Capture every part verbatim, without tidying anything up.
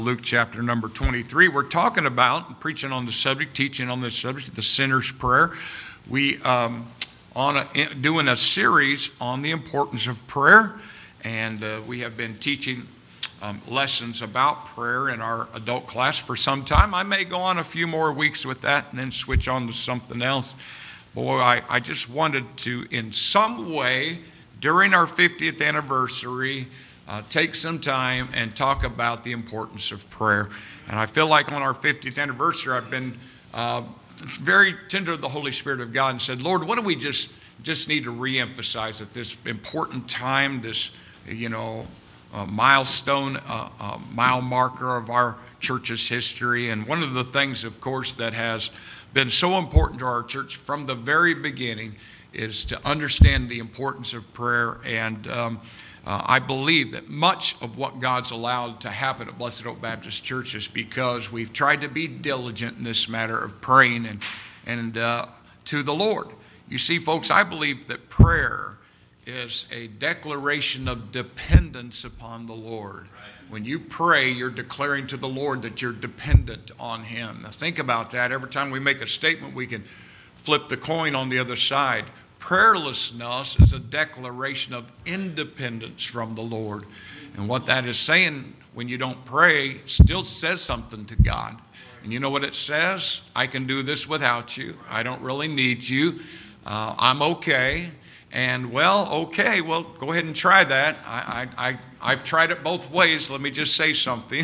Luke chapter number twenty-three. We're talking about, preaching on the subject, teaching on this subject, the sinner's prayer. We um, on a, doing a series on the importance of prayer, and uh, we have been teaching um, lessons about prayer in our adult class for some time. I may go on a few more weeks with that and then switch on to something else. Boy, I, I just wanted to, in some way, during our fiftieth anniversary, Uh, take some time and talk about the importance of prayer. And I feel like on our fiftieth anniversary, I've been uh, very tender to the Holy Spirit of God and said, Lord, what do we just just need to reemphasize at this important time, this, you know, uh, milestone, uh, uh, mile marker of our church's history. And one of the things, of course, that has been so important to our church from the very beginning is to understand the importance of prayer. And um, Uh, I believe that much of what God's allowed to happen at Blessed Oak Baptist Church is because we've tried to be diligent in this matter of praying and, and uh, to the Lord. You see, folks, I believe that prayer is a declaration of dependence upon the Lord. When you pray, you're declaring to the Lord that you're dependent on Him. Now think about that. Every time we make a statement, we can flip the coin on the other side. Prayerlessness is a declaration of independence from the Lord. And what that is saying, when you don't pray, still says something to God. And you know what it says? I can do this without you. I don't really need you. Uh, I'm okay. And well, okay, well, go ahead and try that. I, I, I, I've tried it both ways. Let me just say something.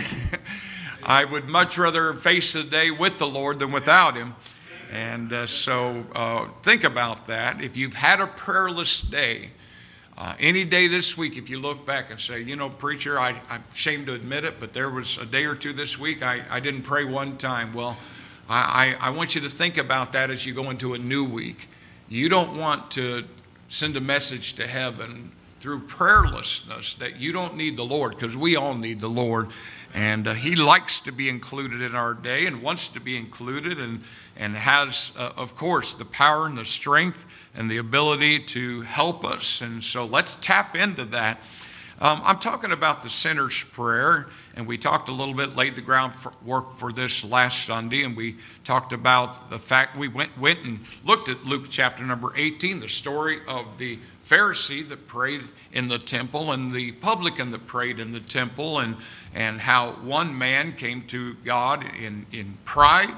I would much rather face the day with the Lord than without Him. And uh, so uh, think about that. If you've had a prayerless day, uh, any day this week, if you look back and say, you know, preacher, I, I'm ashamed to admit it, but there was a day or two this week I, I didn't pray one time. Well, I, I, I want you to think about that as you go into a new week. You don't want to send a message to heaven through prayerlessness that you don't need the Lord, because we all need the Lord. And uh, He likes to be included in our day and wants to be included, and, and has, uh, of course, the power and the strength and the ability to help us. And so let's tap into that. Um, I'm talking about the sinner's prayer, and we talked a little bit, laid the groundwork for this last Sunday, and we talked about the fact we went, went and looked at Luke chapter number eighteen, the story of the Pharisee that prayed in the temple and the publican that prayed in the temple, and and how one man came to God in, in pride,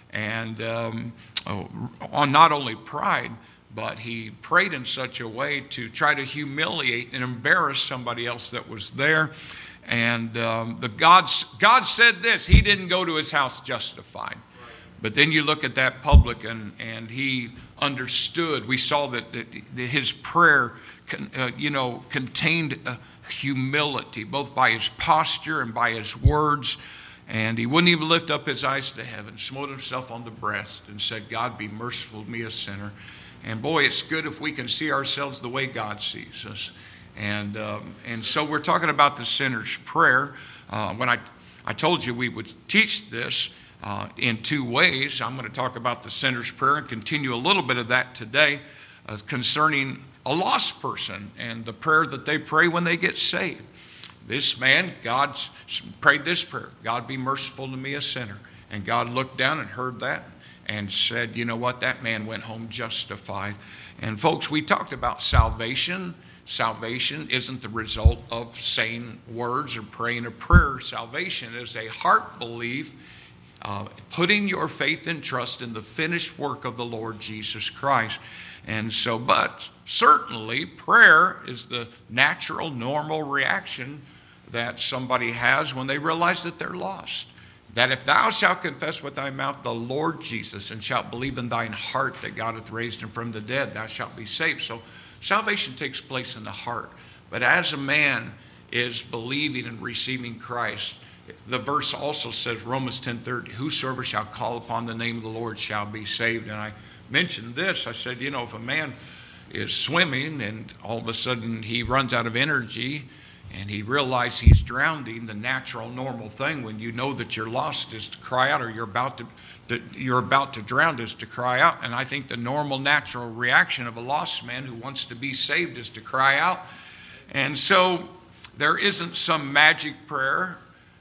and um, oh, on not only pride, but he prayed in such a way to try to humiliate and embarrass somebody else that was there. And um, the God's, God said this, he didn't go to his house justified. But then you look at that publican, and he understood. We saw that, that his prayer, uh, you know, contained uh, humility, both by his posture and by his words. And he wouldn't even lift up his eyes to heaven, smote himself on the breast and said, God, be merciful to me, a sinner. And boy, it's good if we can see ourselves the way God sees us. And um, and so we're talking about the sinner's prayer. Uh, when I, I told you we would teach this uh, in two ways, I'm going to talk about the sinner's prayer and continue a little bit of that today uh, concerning a lost person and the prayer that they pray when they get saved. This man, God prayed this prayer, God, be merciful to me, a sinner. And God looked down and heard that and said, you know what, that man went home justified. And folks, we talked about salvation. Salvation isn't the result of saying words or praying a prayer. Salvation is a heart belief, uh, putting your faith and trust in the finished work of the Lord Jesus Christ. And so, but certainly prayer is the natural, normal reaction that somebody has when they realize that they're lost. That if thou shalt confess with thy mouth the Lord Jesus, and shalt believe in thine heart that God hath raised him from the dead, thou shalt be saved. So salvation takes place in the heart. But as a man is believing and receiving Christ, the verse also says, Romans ten thirty, whosoever shall call upon the name of the Lord shall be saved. And I mentioned this. I said, you know, if a man is swimming and all of a sudden he runs out of energy and he realizes he's drowning, the natural, normal thing when you know that you're lost is to cry out, or you're about to, that you're about to drown is to cry out. And I think the normal, natural reaction of a lost man who wants to be saved is to cry out. And so there isn't some magic prayer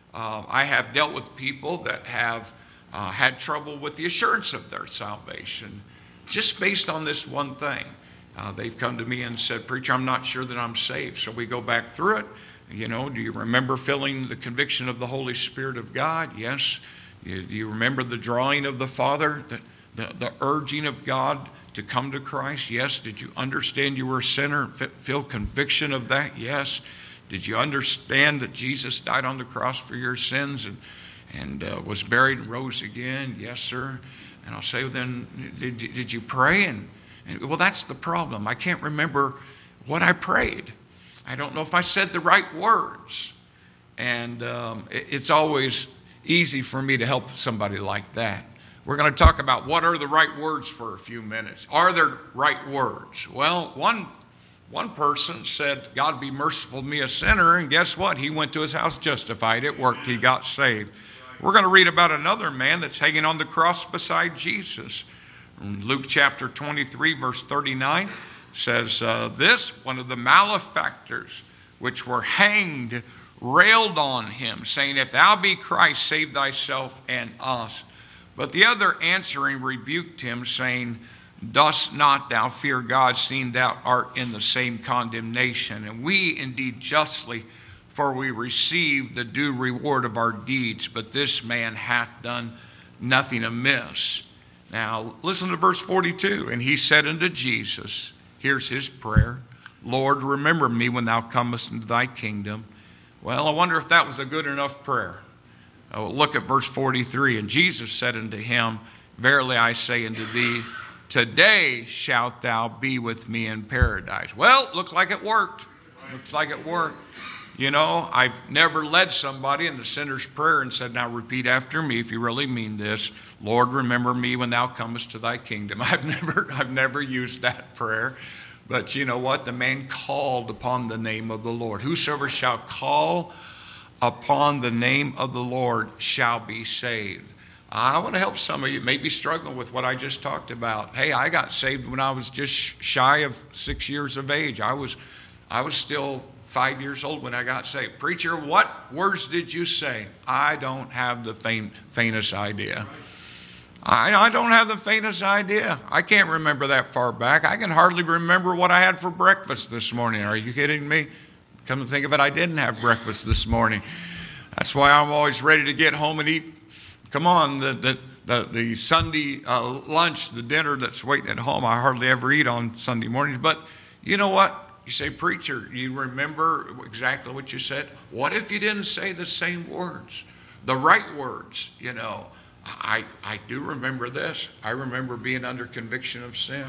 Uh, I have dealt with people that have uh, had trouble with the assurance of their salvation, just based on this one thing. Uh, they've come to me and said, "Preacher, I'm not sure that I'm saved." So we go back through it. You know, do you remember feeling the conviction of the Holy Spirit of God? Yes. You, do you remember the drawing of the Father, the, the, the urging of God to come to Christ? Yes. Did you understand you were a sinner and feel conviction of that? Yes. Did you understand that Jesus died on the cross for your sins and, and uh, was buried and rose again? Yes, sir. And I'll say, well, then, did, did you pray? And, and well, that's the problem. I can't remember what I prayed. I don't know if I said the right words. And um, it, it's always easy for me to help somebody like that. We're going to talk about what are the right words for a few minutes. Are there right words? Well, one one person said, "God be merciful to me, a sinner," and guess what? He went to his house justified. It worked. He got saved. We're going to read about another man that's hanging on the cross beside Jesus. In Luke chapter twenty-three, verse thirty-nine says uh, this, "One of the malefactors which were hanged railed on him, saying, If thou be Christ, save thyself and us. But the other answering rebuked him, saying, Dost not thou fear God, seeing thou art in the same condemnation? And we indeed justly, for we receive the due reward of our deeds, but this man hath done nothing amiss." Now, listen to verse forty-two. "And he said unto Jesus," here's his prayer, "Lord, remember me when thou comest into thy kingdom." Well, I wonder if that was a good enough prayer. Oh, look at verse forty-three. "And Jesus said unto him, Verily I say unto thee, today shalt thou be with me in paradise." Well, it looked like it worked. Looks like it worked. You know, I've never led somebody in the sinner's prayer and said, "Now repeat after me if you really mean this. Lord, remember me when thou comest to thy kingdom." I've never, I've never used that prayer. But you know what? The man called upon the name of the Lord. "Whosoever shall call upon the name of the Lord shall be saved." I want to help some of you maybe struggling with what I just talked about. Hey, I got saved when I was just shy of six years of age. I was, I was still five years old when I got saved. "Preacher, what words did you say?" I don't have the faint, faintest idea. I, I don't have the faintest idea. I can't remember that far back. I can hardly remember what I had for breakfast this morning. Are you kidding me? Come to think of it, I didn't have breakfast this morning. That's why I'm always ready to get home and eat. Come on, the the the, the Sunday uh, lunch, the dinner that's waiting at home. I hardly ever eat on Sunday mornings. But you know what? You say, "Preacher, you remember exactly what you said?" What if you didn't say the same words, the right words? You know, I I do remember this. I remember being under conviction of sin.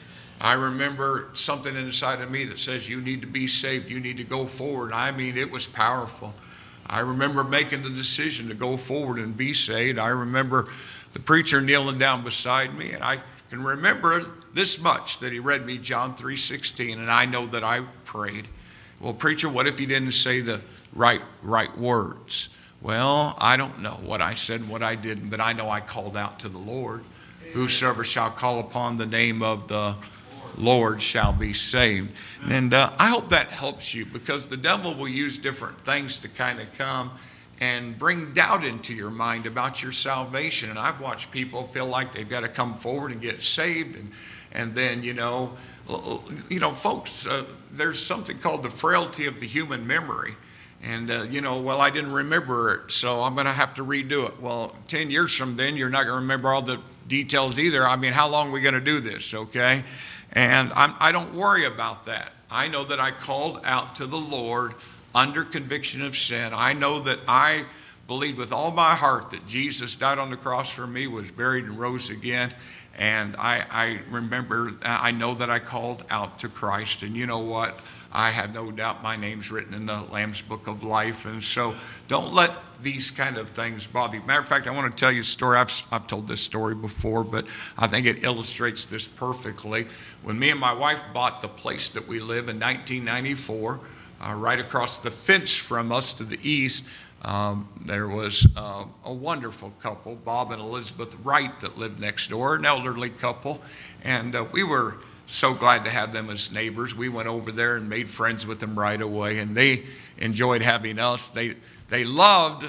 I remember something inside of me that says you need to be saved. You need to go forward. I mean, it was powerful. I remember making the decision to go forward and be saved. I remember the preacher kneeling down beside me, and I can remember this much, that he read me John three sixteen, and I know that I prayed. Well, preacher, what if you didn't say the right right words? Well, I don't know what I said and what I didn't, but I know I called out to the Lord. Amen. "Whosoever shall call upon the name of the Lord shall be saved." And uh, I hope that helps you, because the devil will use different things to kind of come and bring doubt into your mind about your salvation. And I've watched people feel like they've got to come forward and get saved, and and then, you know, you know, folks, uh, there's something called the frailty of the human memory. And, uh, you know, well, I didn't remember it, so I'm going to have to redo it. Well, ten years from then, you're not going to remember all the details either. I mean, how long are we going to do this, okay? And I'm, I don't worry about that. I know that I called out to the Lord under conviction of sin. I know that I believe with all my heart that Jesus died on the cross for me, was buried and rose again. And I, I remember, I know that I called out to Christ. And you know what? I have no doubt my name's written in the Lamb's Book of Life. And so don't let these kind of things bother you. Matter of fact, I want to tell you a story. I've, I've told this story before, but I think it illustrates this perfectly. When me and my wife bought the place that we live in nineteen ninety-four, uh, right across the fence from us to the east, um, there was uh, a wonderful couple, Bob and Elizabeth Wright, that lived next door, an elderly couple. And uh, we were so glad to have them as neighbors. We went over there and made friends with them right away, and they enjoyed having us. They they loved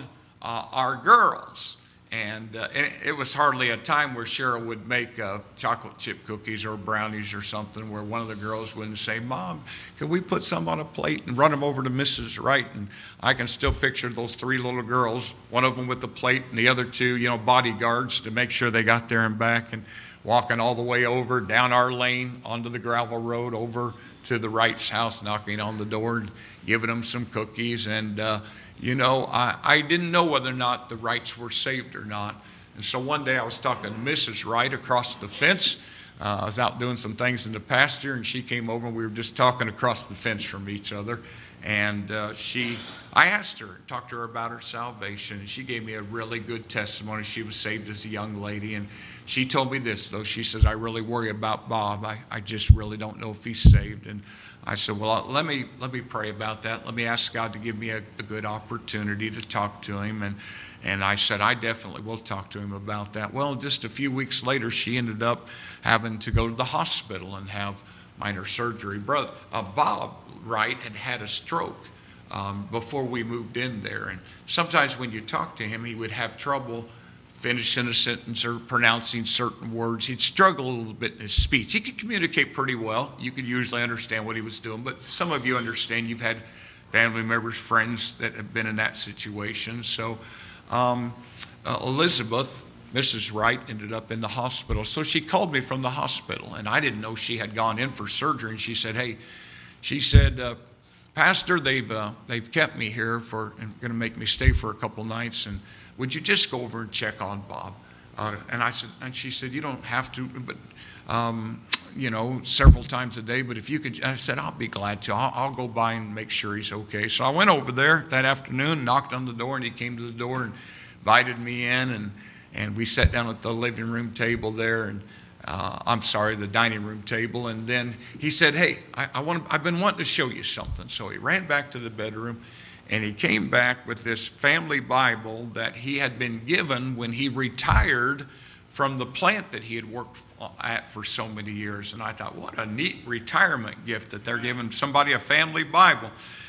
uh, our girls. And, uh, and it was hardly a time where Cheryl would make uh, chocolate chip cookies or brownies or something where one of the girls wouldn't say, Mom, can we put some on a plate and run them over to Missus Wright? And I can still picture those three little girls, one of them with the plate and the other two, you know, bodyguards to make sure they got there and back, and walking all the way over down our lane onto the gravel road over to the Wright's house, knocking on the door and giving them some cookies. And, uh, you know, I, I didn't know whether or not the Wrights were saved or not. And so one day I was talking to Missus Wright across the fence. Uh, I was out doing some things in the pasture, and she came over, and we were just talking across the fence from each other. And uh, she, I asked her, talked to her about her salvation, and she gave me a really good testimony. She was saved as a young lady, and she told me this, though. She says, I really worry about Bob. I, I just really don't know if he's saved. And I said, well, let me let me pray about that. Let me ask God to give me a, a good opportunity to talk to him. And and I said, I definitely will talk to him about that. Well, just a few weeks later, she ended up having to go to the hospital and have minor surgery. Brother, uh, Bob Wright had had a stroke um, before we moved in there. And sometimes when you talk to him, he would have trouble finishing a sentence or pronouncing certain words. He'd struggle a little bit in his speech. He could communicate pretty well. You could usually understand what he was doing, but some of you understand. You've had family members, friends that have been in that situation. So um, uh, Elizabeth, Missus Wright, ended up in the hospital. So she called me from the hospital, and I didn't know she had gone in for surgery. And she said, hey, she said, uh, Pastor, they've uh, they've kept me here for and going to make me stay for a couple nights, and would you just go over and check on Bob? Uh, and I said, and she said, you don't have to, but um, you know, several times a day. But if you could, I said, I'll be glad to. I'll, I'll go by and make sure he's okay. So I went over there that afternoon, knocked on the door, and he came to the door and invited me in, and and we sat down at the living room table there, and uh, I'm sorry, the dining room table. And then he said, hey, I, I want, I've been wanting to show you something. So he ran back to the bedroom. And he came back with this family Bible that he had been given when he retired from the plant that he had worked at for so many years. And I thought, what a neat retirement gift that they're giving somebody a family Bible.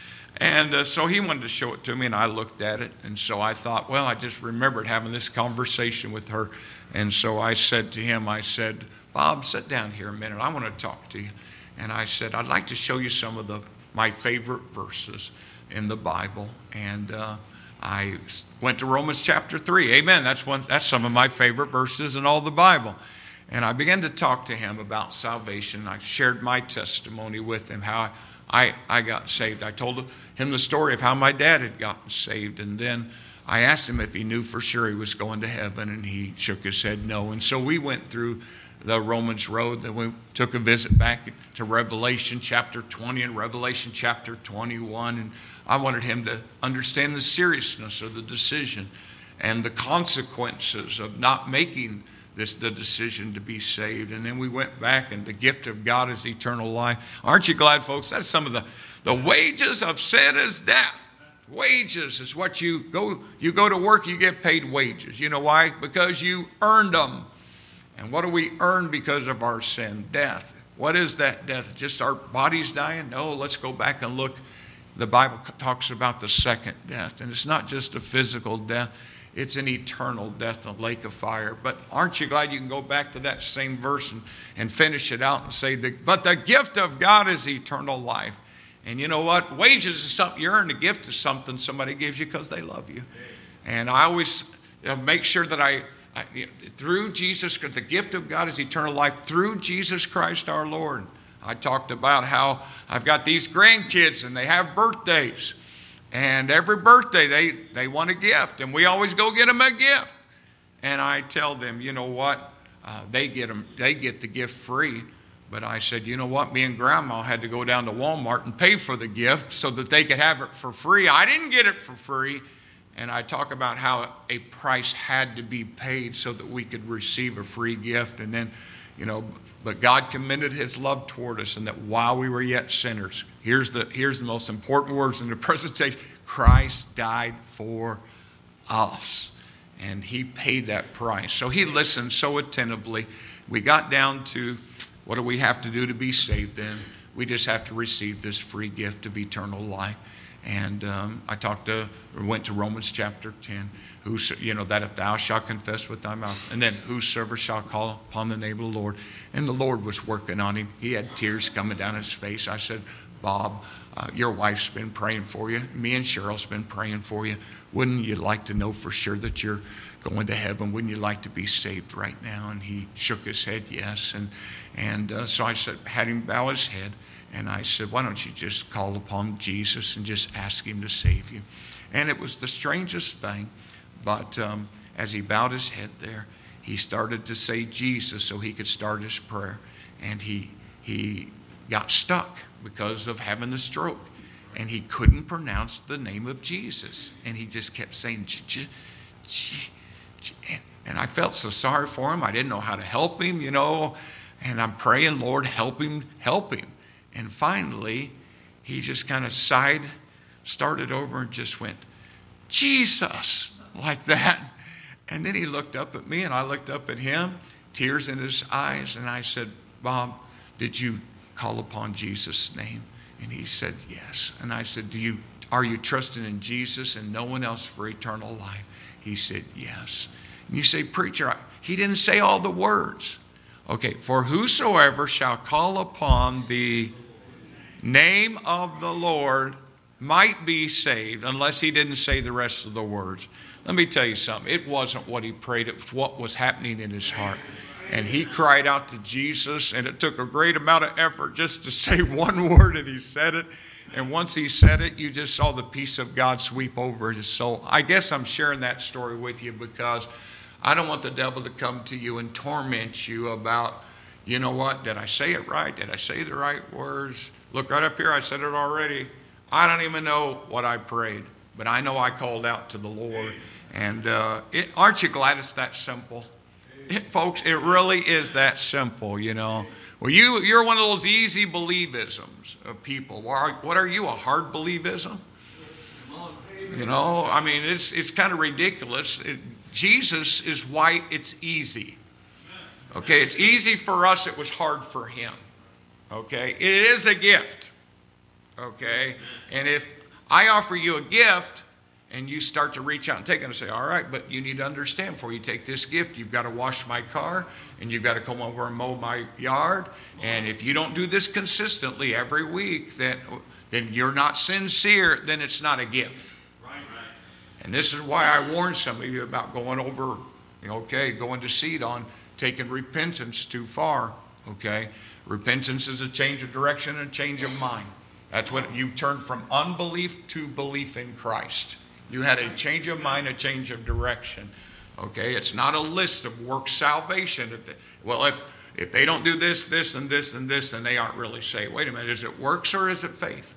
And uh, so he wanted to show it to me, and I looked at it. And so I thought, well, I just remembered having this conversation with her. And so I said to him, I said, Bob, sit down here a minute. I want to talk to you. And I said, I'd like to show you some of the my favorite verses in the Bible. And uh, I went to Romans chapter three. Amen. That's one. That's some of my favorite verses in all the Bible. And I began to talk to him about salvation. I shared my testimony with him, how I, I got saved. I told him the story of how my dad had gotten saved. And then I asked him if he knew for sure he was going to heaven, and he shook his head no. And so we went through the Romans road. Then we took a visit back to Revelation chapter twenty and Revelation chapter twenty-one. And I wanted him to understand the seriousness of the decision and the consequences of not making this the decision to be saved. And then we went back, and the gift of God is eternal life. Aren't you glad, folks? That's some of the, the wages of sin is death. Wages is what you go, you go to work, you get paid wages. You know why? Because you earned them. And what do we earn because of our sin? Death. What is that death? Just our bodies dying? No, let's go back and look. The Bible talks about the second death. And it's not just a physical death. It's an eternal death in a lake of fire. But aren't you glad you can go back to that same verse and, and finish it out and say, the, but the gift of God is eternal life. And you know what? Wages is something you earn. The gift is something somebody gives you because they love you. And I always you know, make sure that I, I you know, through Jesus, the gift of God is eternal life through Jesus Christ our Lord. I talked about how I've got these grandkids and they have birthdays. And every birthday they, they want a gift. And we always go get them a gift. And I tell them, you know what? Uh, they get them, they get the gift free. But I said, you know what? Me and Grandma had to go down to Walmart and pay for the gift so that they could have it for free. I didn't get it for free. And I talk about how a price had to be paid so that we could receive a free gift. And then, you know, but God commended his love toward us, and that while we were yet sinners, here's the, here's the most important words in the presentation, Christ died for us. And he paid that price. So he listened so attentively. We got down to, what do we have to do to be saved then? We just have to receive this free gift of eternal life. And um, I talked to, or went to Romans chapter ten, who, you know, that if thou shalt confess with thy mouth, and then whosoever shall call upon the name of the Lord. And the Lord was working on him. He had tears coming down his face. I said, Bob, uh, your wife's been praying for you. Me and Cheryl's been praying for you. Wouldn't you like to know for sure that you're going to heaven? Wouldn't you like to be saved right now? And he shook his head, yes. And, and uh, so I said, had him bow his head. And I said, why don't you just call upon Jesus and just ask him to save you? And it was the strangest thing. But um, as he bowed his head there, he started to say Jesus so he could start his prayer. And he he got stuck because of having the stroke. And he couldn't pronounce the name of Jesus. And he just kept saying, J- J- J- and I felt so sorry for him. I didn't know how to help him, you know. And I'm praying, Lord, help him, help him. And finally, he just kind of sighed, started over and just went, Jesus, like that. And then he looked up at me and I looked up at him, tears in his eyes. And I said, Bob, did you call upon Jesus' name? And he said, yes. And I said, Do you, are you trusting in Jesus and no one else for eternal life? He said, yes. And you say, preacher, he didn't say all the words. Okay, for whosoever shall call upon the name of the Lord might be saved, unless he didn't say the rest of the words. Let me tell you something. It wasn't what he prayed. It was what was happening in his heart. And he cried out to Jesus, and it took a great amount of effort just to say one word, and he said it. And once he said it, you just saw the peace of God sweep over his soul. I guess I'm sharing that story with you because I don't want the devil to come to you and torment you about, you know what, did I say it right? Did I say the right words? Look right up here, I said it already. I don't even know what I prayed, but I know I called out to the Lord. And uh, it, aren't you glad it's that simple? It, folks, it really is that simple, you know. Well, you, you're one of those easy believisms of people. What are you, a hard believism? You know, I mean, it's, it's kind of ridiculous. It, Jesus is why it's easy. Okay, it's easy for us. It was hard for him. Okay, it is a gift. Okay, and if I offer you a gift and you start to reach out and take it and say, all right, but you need to understand before you take this gift, you've got to wash my car and you've got to come over and mow my yard. And if you don't do this consistently every week, then, then you're not sincere, then it's not a gift. Right, right. And this is why I warned some of you about going over, okay, going to seed on taking repentance too far, okay? Repentance is a change of direction and a change of mind. That's what you turned from unbelief to belief in Christ. You had a change of mind, a change of direction. Okay, it's not a list of work salvation. If they, well, if if they don't do this, this, and this, and this, then they aren't really saved. Wait a minute, is it works or is it faith?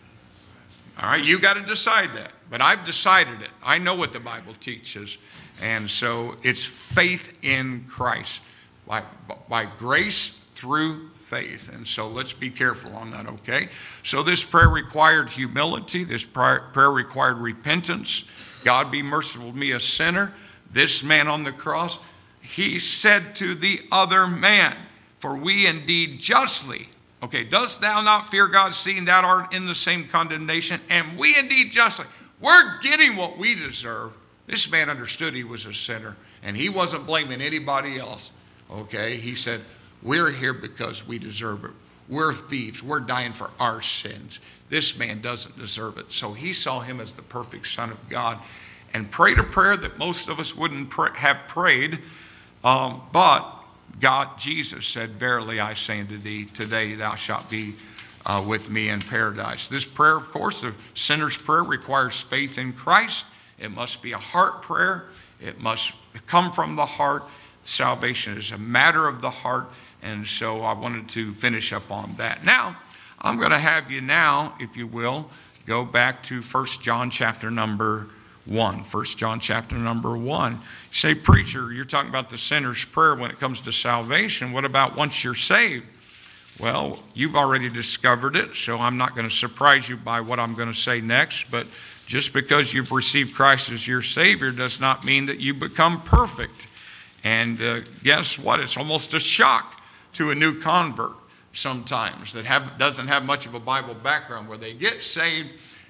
All right, you got to decide that. But I've decided it. I know what the Bible teaches. And so it's faith in Christ. By, by grace through faith. And so let's be careful on that, okay? So this prayer required humility. This prayer required repentance. God be merciful to me, a sinner. This man on the cross, he said to the other man, for we indeed justly, okay, dost thou not fear God, seeing thou art in the same condemnation? And we indeed justly, we're getting what we deserve. This man understood he was a sinner, and he wasn't blaming anybody else, okay? He said, we're here because we deserve it. We're thieves. We're dying for our sins. This man doesn't deserve it. So he saw him as the perfect Son of God and prayed a prayer that most of us wouldn't pray, have prayed. Um, but God, Jesus said, verily I say unto thee, today thou shalt be uh, with me in paradise. This prayer, of course, the sinner's prayer, requires faith in Christ. It must be a heart prayer. It must come from the heart. Salvation is a matter of the heart. And so I wanted to finish up on that. Now, I'm going to have you now, if you will, go back to First John chapter number one. First John chapter number one. You say, preacher, you're talking about the sinner's prayer when it comes to salvation. What about once you're saved? Well, you've already discovered it, so I'm not going to surprise you by what I'm going to say next. But just because you've received Christ as your Savior does not mean that you become perfect. And uh, guess what? It's almost a shock to a new convert sometimes that have, doesn't have much of a Bible background, where they get saved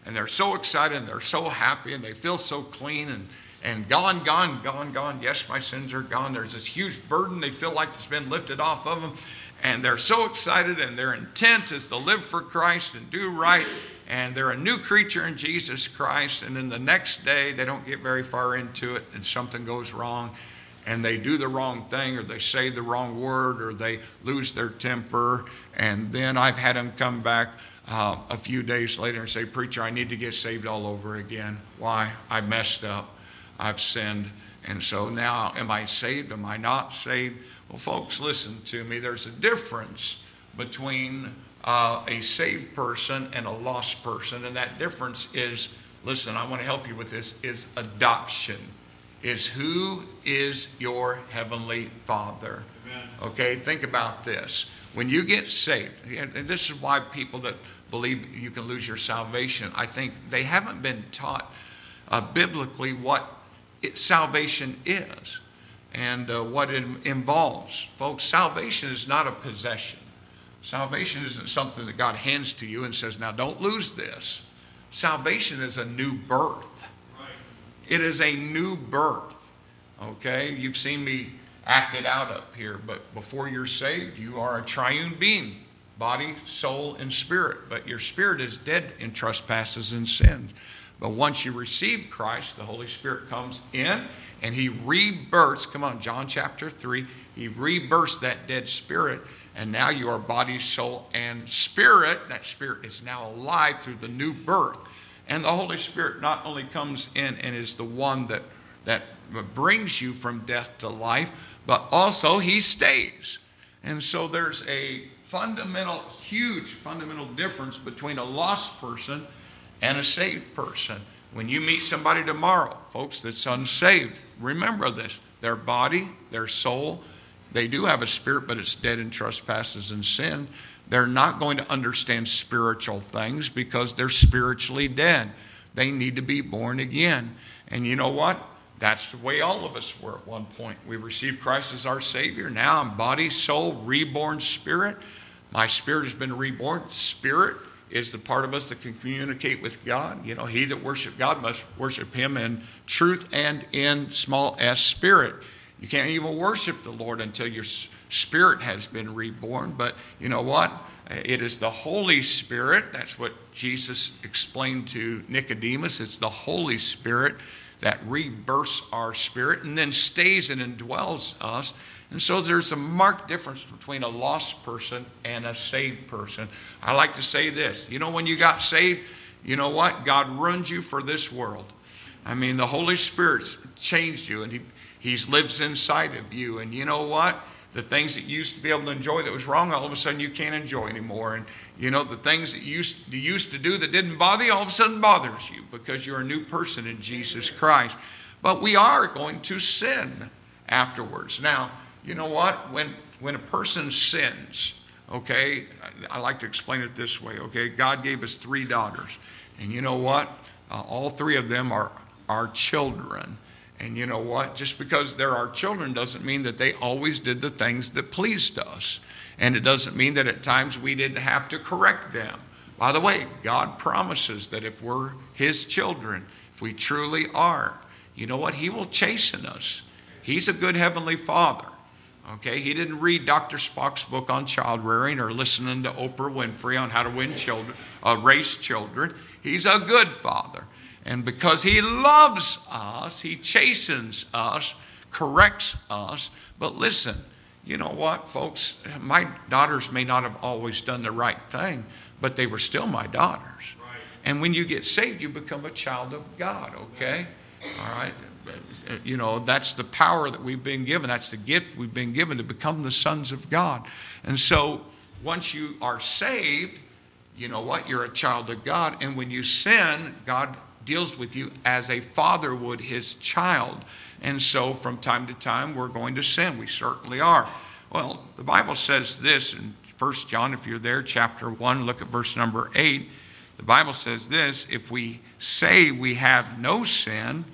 and they're so excited and they're so happy and they feel so clean and, and gone, gone, gone, gone. Yes, my sins are gone. There's this huge burden they feel like it's been lifted off of them. And they're so excited, and their intent is to live for Christ and do right. And they're a new creature in Jesus Christ. And then the next day, they don't get very far into it, and something goes wrong. And they do the wrong thing, or they say the wrong word, or they lose their temper. And then I've had them come back uh, a few days later and say, "Preacher, I need to get saved all over again. Why? I messed up. I've sinned. And so now, am I saved? Am I not saved?" Well, folks, listen to me. There's a difference between uh, a saved person and a lost person. And that difference is, listen, I want to help you with this, is adoption. Is who is your heavenly Father? Amen. Okay, think about this. When you get saved, and this is why people that believe you can lose your salvation, I think they haven't been taught uh, biblically what it, salvation is. And uh, what it involves. Folks, salvation is not a possession. Salvation isn't something that God hands to you and says, now don't lose this. Salvation is a new birth. Right. It is a new birth. Okay? You've seen me act it out up here, but before you're saved, you are a triune being. Body, soul, and spirit. But your spirit is dead in trespasses and sins. But once you receive Christ, the Holy Spirit comes in and he rebirths. Come on, John chapter three. He rebirths that dead spirit. And now you are body, soul, and spirit. That spirit is now alive through the new birth. And the Holy Spirit not only comes in and is the one that, that brings you from death to life, but also he stays. And so there's a fundamental, huge fundamental difference between a lost person and a saved person. When you meet somebody tomorrow, folks, that's unsaved, remember this. Their body, their soul, they do have a spirit, but it's dead in trespasses and sin. They're not going to understand spiritual things because they're spiritually dead. They need to be born again. And you know what? That's the way all of us were at one point. We received Christ as our Savior. Now I'm body, soul, reborn spirit. My spirit has been reborn. Spirit is the part of us that can communicate with God. You know, he that worship God must worship him in truth and in small s spirit. You can't even worship the Lord until your spirit has been reborn. But you know what? It is the Holy Spirit. That's what Jesus explained to Nicodemus. It's the Holy Spirit that rebirths our spirit and then stays and indwells us. And so there's a marked difference between a lost person and a saved person. I like to say this. You know, when you got saved, you know what? God runs you for this world. I mean, the Holy Spirit's changed you, and he He lives inside of you. And you know what? The things that you used to be able to enjoy that was wrong, all of a sudden you can't enjoy anymore. And you know, the things that you used, you used to do that didn't bother you, all of a sudden bothers you because you're a new person in Jesus Christ. But we are going to sin afterwards. Now, you know what? When when a person sins, okay, I like to explain it this way, okay? God gave us three daughters. And you know what? Uh, all three of them are our children. And you know what? Just because they're our children doesn't mean that they always did the things that pleased us. And it doesn't mean that at times we didn't have to correct them. By the way, God promises that if we're his children, if we truly are, you know what? He will chasten us. He's a good heavenly Father. Okay, he didn't read Doctor Spock's book on child rearing or listening to Oprah Winfrey on how to win children, uh, raise children. He's a good father. And because he loves us, he chastens us, corrects us. But listen, you know what, folks? My daughters may not have always done the right thing, but they were still my daughters. Right. And when you get saved, you become a child of God, okay? All right? You know, that's the power that we've been given. That's the gift we've been given to become the sons of God. And so once you are saved, you know what? You're a child of God. And when you sin, God deals with you as a father would his child. And so from time to time, we're going to sin. We certainly are. Well, the Bible says this in First John, if you're there, chapter one, look at verse number eight. The Bible says this: if we say we have no sin,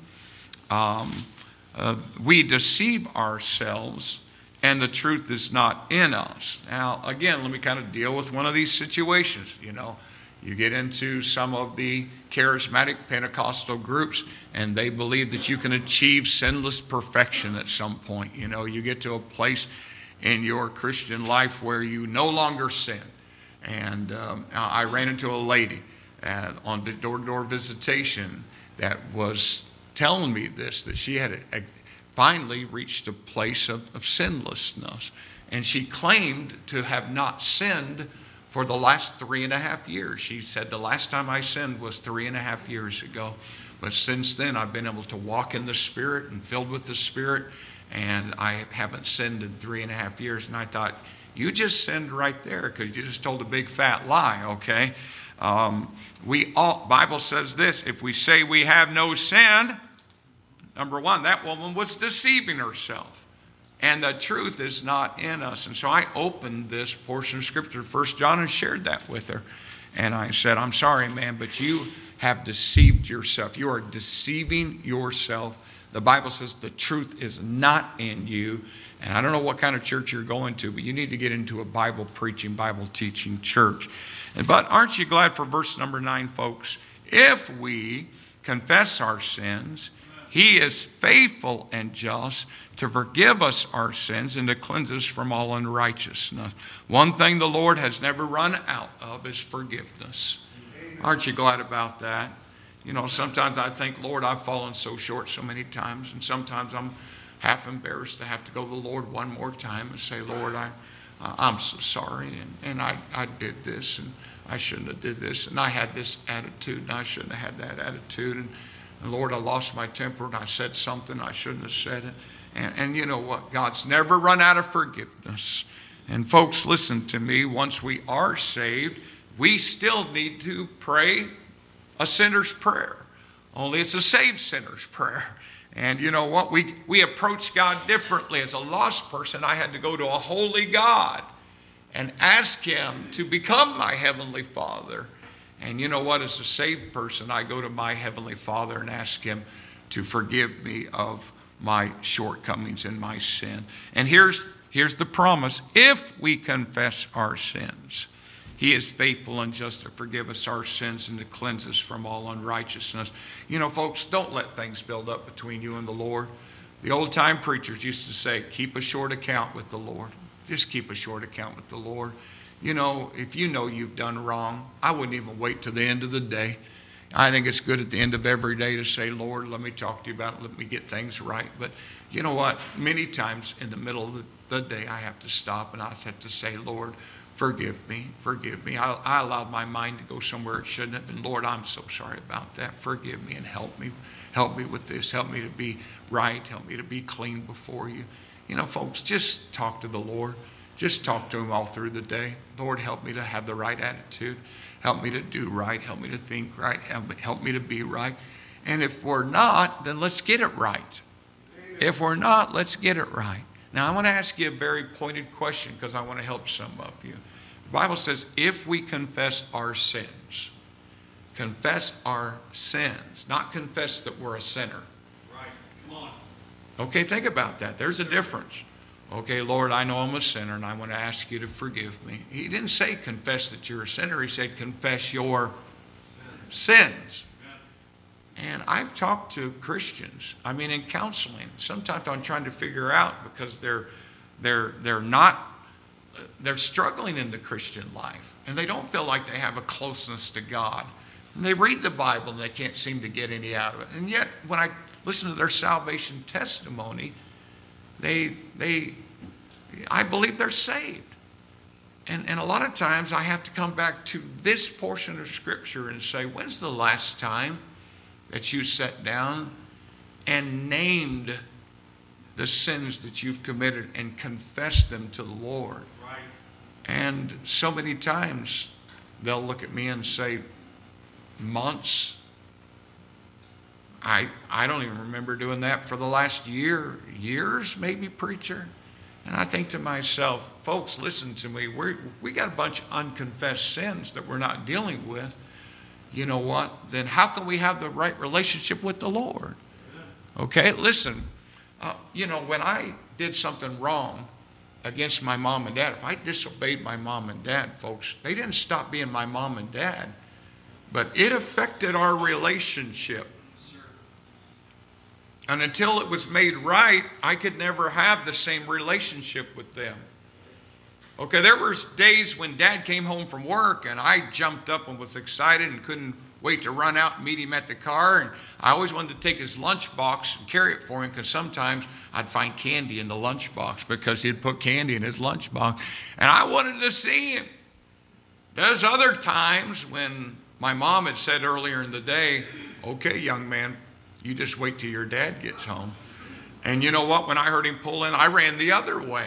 Um, uh, we deceive ourselves and the truth is not in us. Now, again, let me kind of deal with one of these situations. You know, You get into some of the charismatic Pentecostal groups, and they believe that you can achieve sinless perfection at some point. You know, you get to a place in your Christian life where you no longer sin. And um, I ran into a lady uh, on the door-to-door visitation that was telling me this, that she had a, a, finally reached a place of, of sinlessness. And she claimed to have not sinned for the last three and a half years. She said, the last time I sinned was three and a half years ago. But since then, I've been able to walk in the Spirit and filled with the Spirit, and I haven't sinned in three and a half years. And I thought, you just sinned right there because you just told a big fat lie, okay? Um, we all, Bible says this, if we say we have no sin, number one, that woman was deceiving herself. And the truth is not in us. And so I opened this portion of Scripture, First John, and shared that with her. And I said, I'm sorry, man, but you have deceived yourself. You are deceiving yourself. The Bible says the truth is not in you. And I don't know what kind of church you're going to, but you need to get into a Bible preaching, Bible teaching church. And, but aren't you glad for verse number nine, folks? If we confess our sins, He is faithful and just to forgive us our sins and to cleanse us from all unrighteousness. One thing the Lord has never run out of is forgiveness. Aren't you glad about that? You know, sometimes I think, Lord, I've fallen so short so many times, and sometimes I'm half embarrassed to have to go to the Lord one more time and say, Lord, I, uh, I'm so sorry, and, and I, I did this, and I shouldn't have did this, and I had this attitude, and I shouldn't have had that attitude, and, and Lord, I lost my temper, and I said something I shouldn't have said it. And, and you know what? God's never run out of forgiveness. And folks, listen to me. Once we are saved, we still need to pray a sinner's prayer. Only it's a saved sinner's prayer. And you know what? We, we approach God differently. As a lost person, I had to go to a holy God and ask Him to become my Heavenly Father. And you know what? As a saved person, I go to my Heavenly Father and ask Him to forgive me of my shortcomings and my sin. And here's, here's the promise. If we confess our sins, He is faithful and just to forgive us our sins and to cleanse us from all unrighteousness. You know, folks, don't let things build up between you and the Lord. The old-time preachers used to say, keep a short account with the Lord. Just keep a short account with the Lord. You know, if you know you've done wrong, I wouldn't even wait till the end of the day. I think it's good at the end of every day to say, Lord, let me talk to you about it. Let me get things right. But you know what? Many times in the middle of the, the day, I have to stop and I have to say, Lord, forgive me. Forgive me. I, I allowed my mind to go somewhere it shouldn't have. And Lord, I'm so sorry about that. Forgive me and help me. Help me with this. Help me to be right. Help me to be clean before you. You know, folks, just talk to the Lord. Just talk to Him all through the day. Lord, help me to have the right attitude. Help me to do right. Help me to think right. Help me, help me to be right. And if we're not, then let's get it right. If we're not, let's get it right. Now, I want to ask you a very pointed question because I want to help some of you. The Bible says, if we confess our sins, confess our sins, not confess that we're a sinner. Right. Come on. Okay, think about that. There's a difference. Okay, Lord, I know I'm a sinner, and I want to ask you to forgive me. He didn't say confess that you're a sinner. He said confess your sins. sins. And I've talked to Christians, I mean, in counseling. Sometimes I'm trying to figure out because they're, they're, they're not, they're struggling in the Christian life, and they don't feel like they have a closeness to God. And they read the Bible, and they can't seem to get any out of it. And yet, when I listen to their salvation testimony, They, they, I believe they're saved. And, and a lot of times I have to come back to this portion of Scripture and say, when's the last time that you sat down and named the sins that you've committed and confessed them to the Lord? Right. And so many times they'll look at me and say, months. I, I don't even remember doing that for the last year, years maybe, preacher. And I think to myself, folks, listen to me. We're, we got a bunch of unconfessed sins that we're not dealing with. You know what? Then how can we have the right relationship with the Lord? Okay, listen. Uh, you know, when I did something wrong against my mom and dad, if I disobeyed my mom and dad, folks, they didn't stop being my mom and dad. But it affected our relationship. And until it was made right, I could never have the same relationship with them. Okay, there were days when Dad came home from work and I jumped up and was excited and couldn't wait to run out and meet him at the car. And I always wanted to take his lunchbox and carry it for him, because sometimes I'd find candy in the lunchbox because he'd put candy in his lunchbox. And I wanted to see him. There's other times when my mom had said earlier in the day, okay, young man, you just wait till your dad gets home. And you know what? When I heard him pull in, I ran the other way.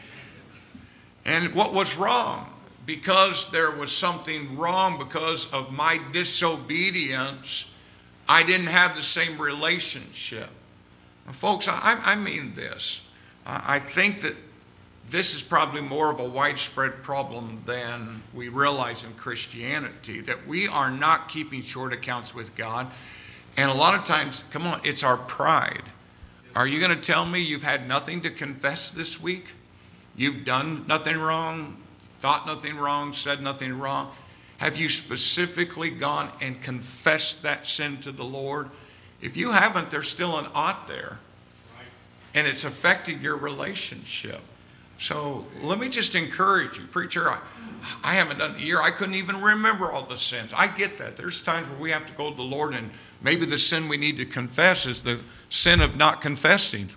And what was wrong? Because there was something wrong because of my disobedience, I didn't have the same relationship. Now, folks, I, I mean this. I think that this is probably more of a widespread problem than we realize in Christianity, that we are not keeping short accounts with God. And a lot of times, come on, it's our pride. Are you going to tell me you've had nothing to confess this week? You've done nothing wrong, thought nothing wrong, said nothing wrong? Have you specifically gone and confessed that sin to the Lord? If you haven't, there's still an ought there. And it's affecting your relationship. So let me just encourage you. Preacher, I, I haven't done a year. I couldn't even remember all the sins. I get that. There's times where we have to go to the Lord, and maybe the sin we need to confess is the sin of not confessing.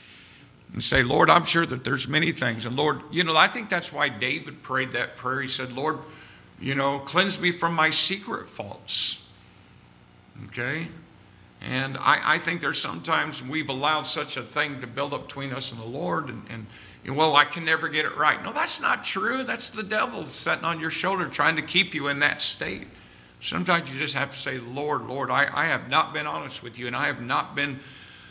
And say, Lord, I'm sure that there's many things. And Lord, you know, I think that's why David prayed that prayer. He said, Lord, you know, cleanse me from my secret faults. Okay? And I, I think there's sometimes we've allowed such a thing to build up between us and the Lord. And, and, and well, I can never get it right. No, that's not true. That's the devil sitting on your shoulder trying to keep you in that state. Sometimes you just have to say, Lord, Lord, I, I have not been honest with you, and I have not been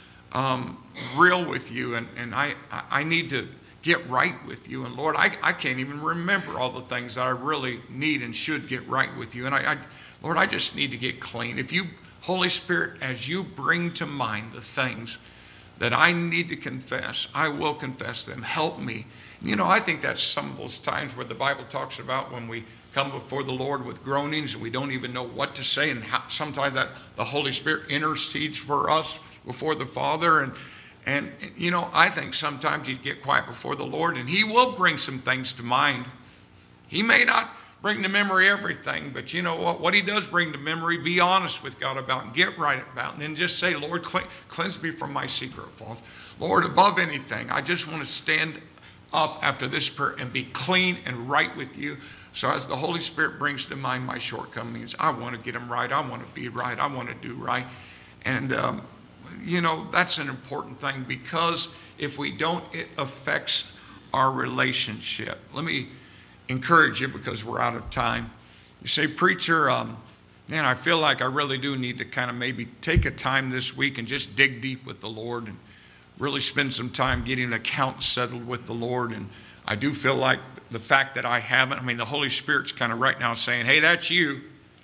Um, real with you, and, and I, I need to get right with you. And Lord, I, I can't even remember all the things that I really need and should get right with you. And I, I, Lord, I just need to get clean. If you, Holy Spirit, as you bring to mind the things that I need to confess, I will confess them. Help me. You know, I think that's some of those times where the Bible talks about when we come before the Lord with groanings and we don't even know what to say, and how, sometimes that the Holy Spirit intercedes for us before the Father. And, and you know, I think sometimes you get quiet before the Lord and he will bring some things to mind. He may not bring to memory everything, but you know what? What he does bring to memory, be honest with God about and get right about, and then just say, Lord, cleanse me from my secret faults. Lord, above anything, I just want to stand up after this prayer and be clean and right with you. So as the Holy Spirit brings to mind my shortcomings, I want to get them right. I want to be right. I want to do right. And, um, you know, that's an important thing, because if we don't, it affects our relationship. Let me encourage you, because we're out of time. You say, preacher, um, man, I feel like I really do need to kind of maybe take a time this week and just dig deep with the Lord and really spend some time getting accounts settled with the Lord. And I do feel like the fact that I haven't, I mean, the Holy Spirit's kind of right now saying, hey, that's you.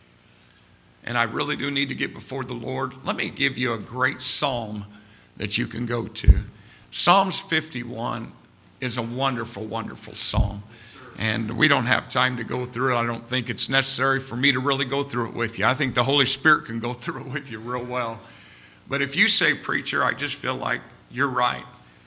And I really do need to get before the Lord. Let me give you a great psalm that you can go to. Psalms fifty-one is a wonderful, wonderful psalm. And we don't have time to go through it. I don't think it's necessary for me to really go through it with you. I think the Holy Spirit can go through it with you real well. But if you say, preacher, I just feel like you're right.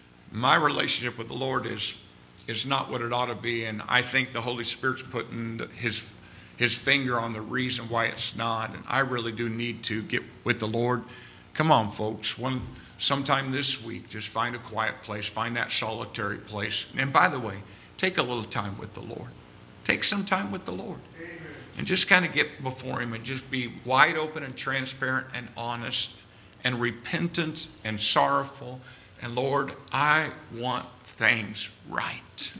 My relationship with the Lord is, is not what it ought to be. And I think the Holy Spirit's putting his his finger on the reason why it's not. And I really do need to get with the Lord. Come on, folks. One sometime this week, just find a quiet place. Find that solitary place. And by the way, take a little time with the Lord. Take some time with the Lord. Amen. And just kind of get before him and just be wide open and transparent and honest and repentant and sorrowful. And Lord, I want things right.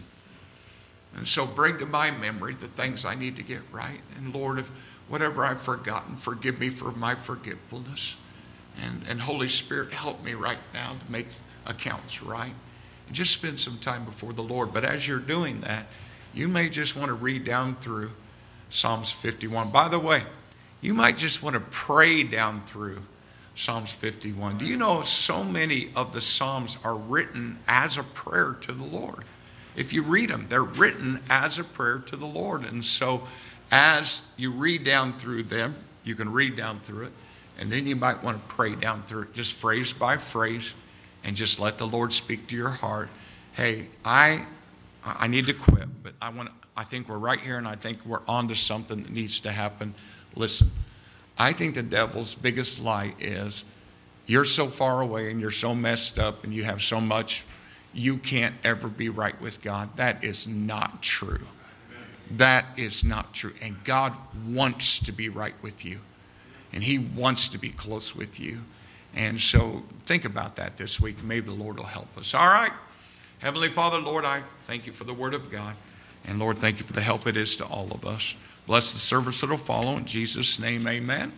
And so bring to my memory the things I need to get right. And Lord, if whatever I've forgotten, forgive me for my forgetfulness. And, and Holy Spirit, help me right now to make accounts right. And just spend some time before the Lord. But as you're doing that, you may just want to read down through Psalms fifty-one. By the way, you might just want to pray down through Psalms fifty-one. Do you know so many of the Psalms are written as a prayer to the Lord? If you read them, they're written as a prayer to the Lord. And so as you read down through them, You can read down through it. And then you might want to pray down through it, just phrase by phrase, and just let the Lord speak to your heart. Hey, I I need to quit, but I want. I think we're right here, and I think we're on to something that needs to happen. Listen, I think the devil's biggest lie is you're so far away and you're so messed up and you have so much, you can't ever be right with God. That is not true. That is not true. And God wants to be right with you. And he wants to be close with you. And so think about that this week. Maybe the Lord will help us. All right. Heavenly Father, Lord, I thank you for the word of God. And Lord, thank you for the help it is to all of us. Bless the service that will follow. In Jesus' name, amen.